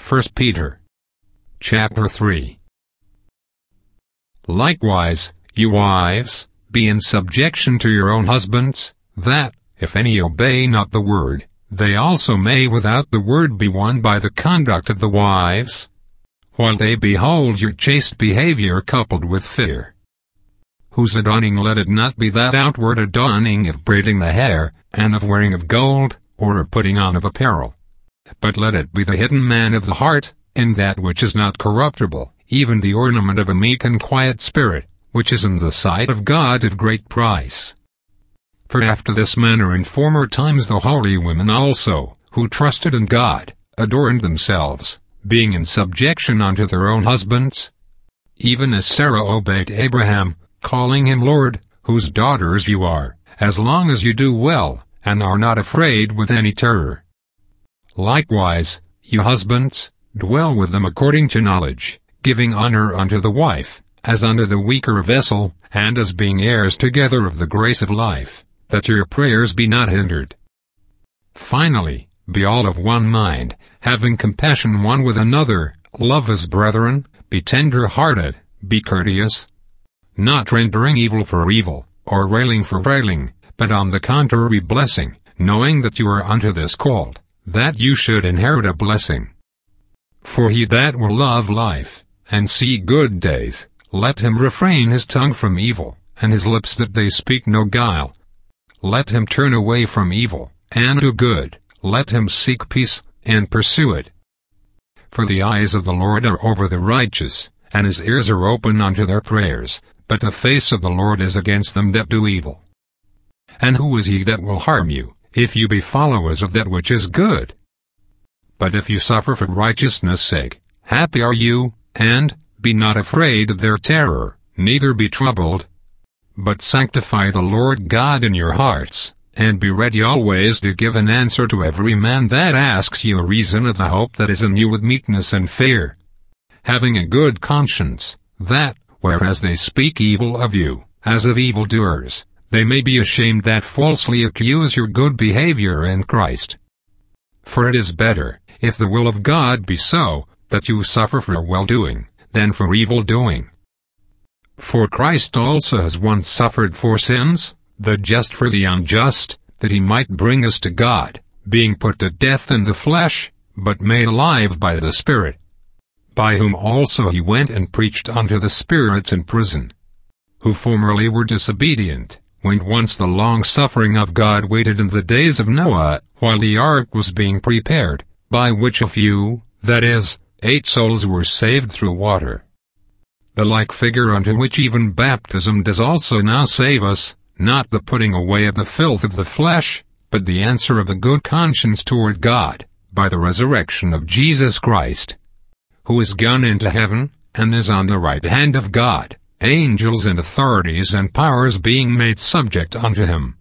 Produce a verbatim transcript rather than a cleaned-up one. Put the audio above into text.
First Peter chapter three. Likewise, you wives, be in subjection to your own husbands, that, if any obey not the word, they also may without the word be won by the conduct of the wives, while they behold your chaste behavior coupled with fear. Whose adorning let it not be that outward adorning of braiding the hair, and of wearing of gold, or of putting on of apparel. But let it be the hidden man of the heart, in that which is not corruptible, even the ornament of a meek and quiet spirit, which is in the sight of God of great price. For after this manner in former times the holy women also, who trusted in God, adorned themselves, being in subjection unto their own husbands, even as Sarah obeyed Abraham, calling him Lord, whose daughters you are, as long as you do well, and are not afraid with any terror. Likewise, you husbands, dwell with them according to knowledge, giving honor unto the wife, as unto the weaker vessel, and as being heirs together of the grace of life, that your prayers be not hindered. Finally, be all of one mind, having compassion one with another, love as brethren, be tender-hearted, be courteous, not rendering evil for evil, or railing for railing, but on the contrary blessing, knowing that you are unto this called, that you should inherit a blessing. For he that will love life, and see good days, let him refrain his tongue from evil, and his lips that they speak no guile. Let him turn away from evil, and do good, let him seek peace, and pursue it. For the eyes of the Lord are over the righteous, and his ears are open unto their prayers, but the face of the Lord is against them that do evil. And who is he that will harm you, if you be followers of that which is good? But if you suffer for righteousness' sake, happy are you, and, be not afraid of their terror, neither be troubled. But sanctify the Lord God in your hearts, and be ready always to give an answer to every man that asks you a reason of the hope that is in you with meekness and fear, having a good conscience, that, whereas they speak evil of you, as of evildoers, they may be ashamed that falsely accuse your good behavior in Christ. For it is better, if the will of God be so, that you suffer for well-doing, than for evil-doing. For Christ also has once suffered for sins, the just for the unjust, that he might bring us to God, being put to death in the flesh, but made alive by the Spirit, by whom also he went and preached unto the spirits in prison, who formerly were disobedient, when once the long-suffering of God waited in the days of Noah, while the ark was being prepared, by which a few, that is, eight souls were saved through water. The like figure unto which even baptism does also now save us, not the putting away of the filth of the flesh, but the answer of a good conscience toward God, by the resurrection of Jesus Christ, who is gone into heaven, and is on the right hand of God, angels and authorities and powers being made subject unto him.